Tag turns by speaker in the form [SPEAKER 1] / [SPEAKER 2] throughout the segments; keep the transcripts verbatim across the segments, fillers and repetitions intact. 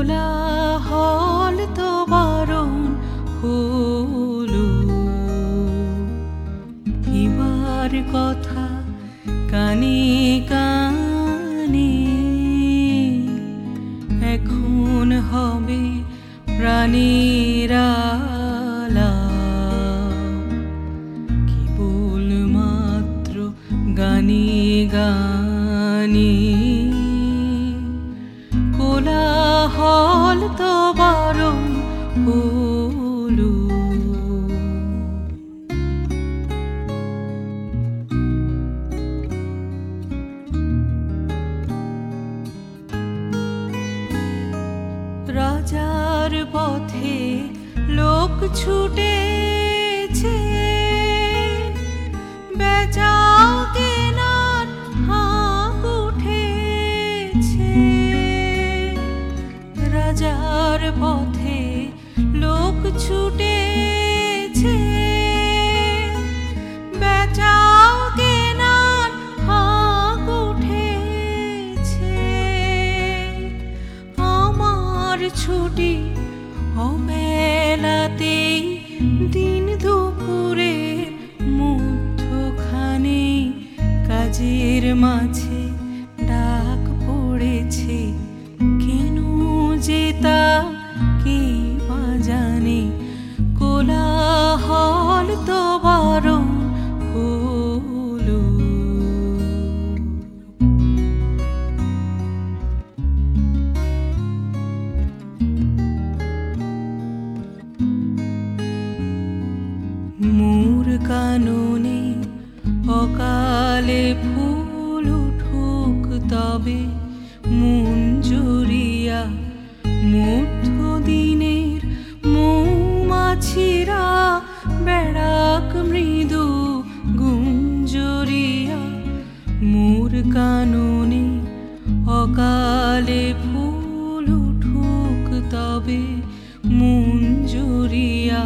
[SPEAKER 1] কোলাহল তো বারণ হলো, এবার কথা কানে কানে এখন হবে প্রাণের আলাপ, কেবল মাত্র গানে গানে। কোলাহল তো বারণ হলো, রাজার পথে লোক ছুটেছে, বেচা কেনার হাঁক উঠেছে। রাজার পথে লোক ছুটেছে, বেচা কেনার হাঁক উঠেছে। আমার ছুটি অবেলাতেই দিন দুপুরে মধ্যখানে কাজের মাঝে ডাক পড়েছে, কেন যে তা কে বা জানে। কোলাহল তো বারণ হলো, মোর কাননে অকালে ফুল উঠুক তবে মঞ্জুরিয়া। মধ্যদিনের মৌমাছিরা বেড়াক মৃদু গুঞ্জরিয়া। মোর কাননে অকালে ফুল উঠুক তবে মঞ্জুরিয়া।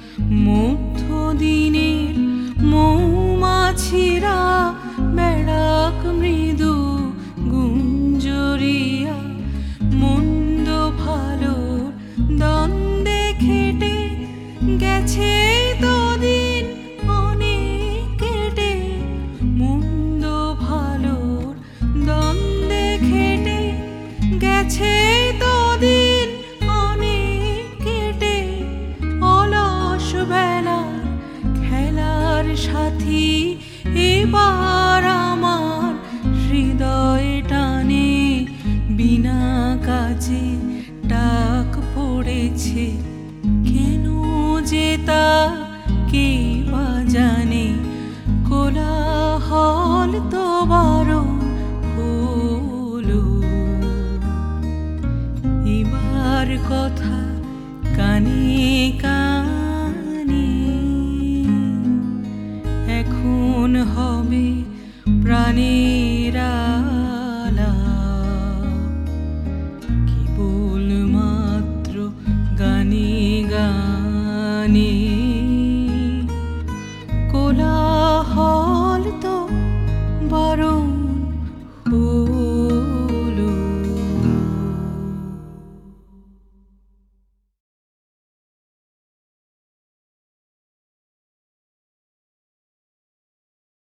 [SPEAKER 1] মধ্যদিনের মৌমাছিরা বেড়াক মৃদু গুঞ্জরিয়া। মন্দ ভালোর দ্বন্দ্বে খেটে গেছে তো দিন অনেক কেটে। মন্দ ভালোর দ্বন্দ্বে খেটে গেছে তো দিন অনেক কেটে। অলস বেলার খেলার সাথী এবার আমার হৃদয় টানে। বিনা কাজে ডাক পড়েছে, কেন যে তা কে বা জানে। কোলাহল তো বারণ হলো, এবার কথা কানে কানে এখন হবে প্রাণে